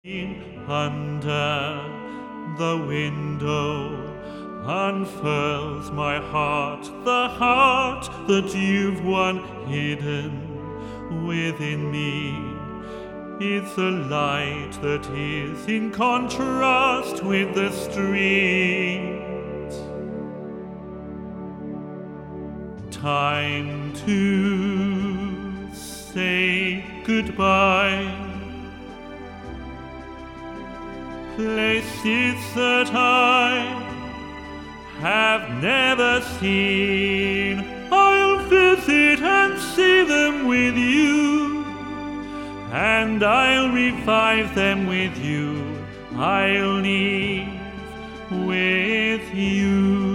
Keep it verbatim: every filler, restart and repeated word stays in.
Under the window unfurls my heart, the heart that you've won hidden within me. It's a light that is in contrast with the street. Time to say goodbye. Places that I have never seen, I'll visit and see them with you, and I'll revive them with you, I'll leave with you.